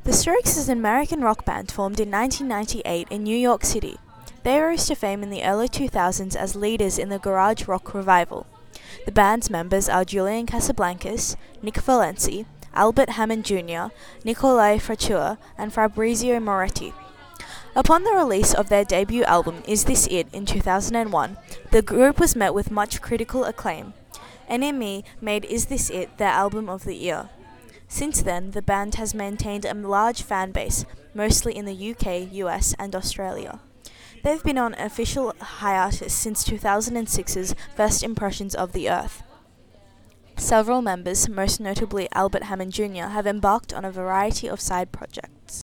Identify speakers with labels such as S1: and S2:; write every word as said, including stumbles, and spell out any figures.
S1: The Strokes is an American rock band formed in nineteen ninety-eight in New York City. They rose to fame in the early two thousands as leaders in the garage rock revival. The band's members are Julian Casablancas, Nick Valenci, Albert Hammond Junior, Nicolai Fracture, and Fabrizio Moretti. Upon the release of their debut album Is This It in two thousand one, the group was met with much critical acclaim. N M E made Is This It their album of the year. Since then, the band has maintained a large fan base, mostly in the U K, U S, and Australia. They've been on official hiatus since two thousand six's First Impressions of the Earth. Several members, most notably Albert Hammond Junior, have embarked on a variety of side projects.